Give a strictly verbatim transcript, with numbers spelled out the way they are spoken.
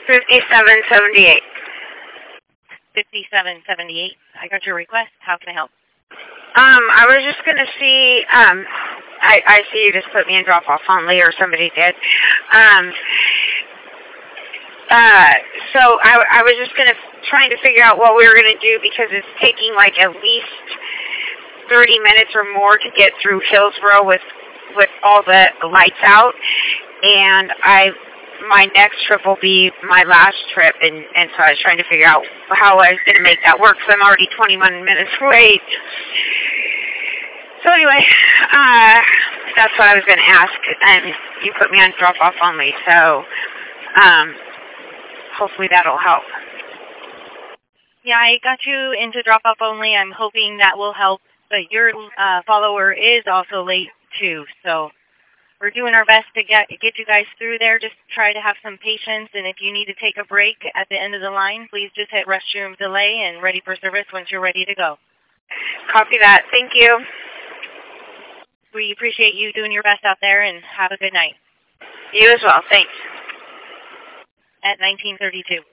fifty-seven seventy-eight. fifty-seven seventy-eight. I got your request. How can I help? Um, I was just going to see, um, I, I see you just put me in drop-off only, or somebody did. Um, uh, so I, I was just going to, trying to figure out what we were going to do, because it's taking like at least thirty minutes or more to get through Hillsborough with, with all the lights out. And I, my next trip will be my last trip, and, and so I was trying to figure out how I was going to make that work, because I'm already twenty-one minutes late. So anyway, uh, that's what I was going to ask, and you put me on drop-off only, so um, hopefully that'll help. Yeah, I got you into drop-off only. I'm hoping that will help, but your uh, follower is also late, too, so we're doing our best to get get you guys through there. Just try to have some patience, and if you need to take a break at the end of the line, please just hit restroom delay and ready for service once you're ready to go. Copy that. Thank you. We appreciate you doing your best out there, and have a good night. You as well. Thanks. At nineteen thirty-two.